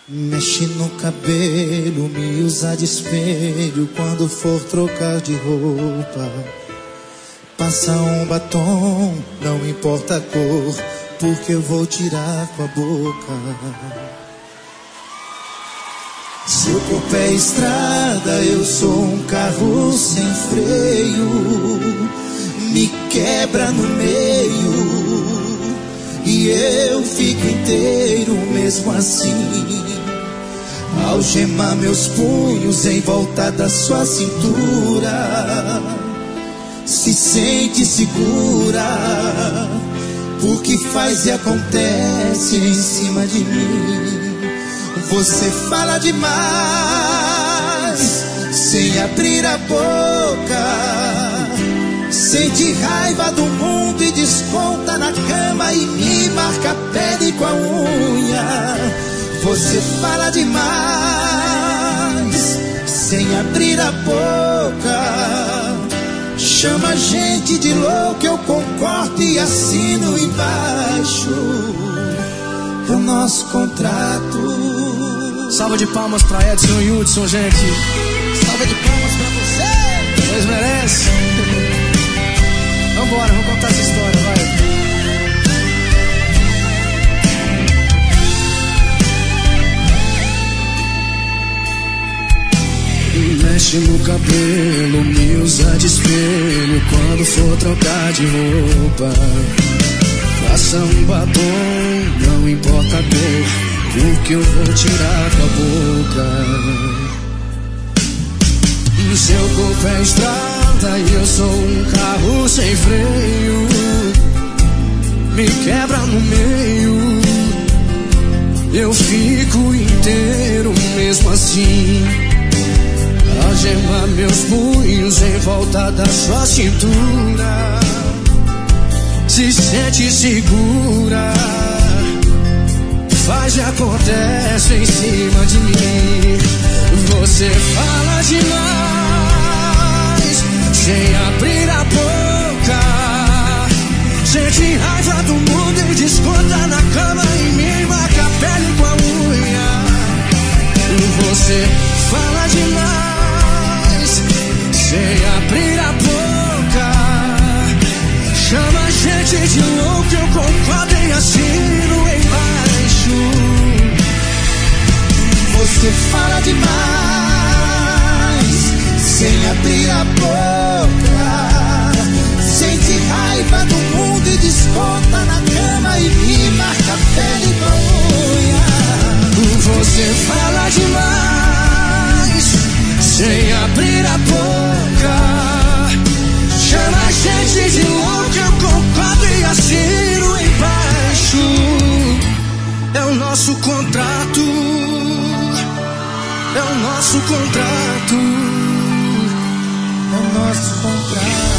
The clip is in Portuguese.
Mexe no cabelo, me usa de espelho quando for trocar de roupa. Passa um batom, não importa a cor, porque eu vou tirar com a boca. Seu corpo é estrada, eu sou um carro sem freio. Me quebra no meio e eu fico inteiro mesmo assim. Algema meus punhos em volta da sua cintura. Se sente segura, porque faz e acontece em cima de mim. Você fala demais, sem abrir a boca. Sente raiva do mundo e desconta na cama e me marca a pele com a unha. Você fala demais, sem abrir a boca. Chama a gente de louco, eu concordo e assino embaixo. É o nosso contrato. Salva de palmas pra Edson e Hudson, gente. Salva de palmas pra você. Vocês merecem. Vambora, vamos contar essa história, vai. Mexe no cabelo, me usa de espelho quando for trocar de roupa. Passa um batom, não importa a cor, porque eu vou tirar com a boca. Seu corpo é estrada e eu sou um carro sem freio. Me quebra no meio, eu fico inteiro mesmo assim. Algema meus punhos em volta da sua cintura. Se sente segura, faz e acontece em cima de mim. Você fala demais, sem abrir a boca. Sente raiva do mundo e desconta na cama e me marca a pele com a unha. Você fala demais, sem abrir a boca. Chama a gente de louco, eu concordo e assino embaixo. Você fala demais, sem abrir a boca. Sente raiva do mundo e desconta na cama e me marca a pele com a unha. Você fala demais, sem abrir a boca. Chama a gente de louco, eu concordo e assino embaixo. É o nosso contrato, é o nosso contrato, é o nosso contrato.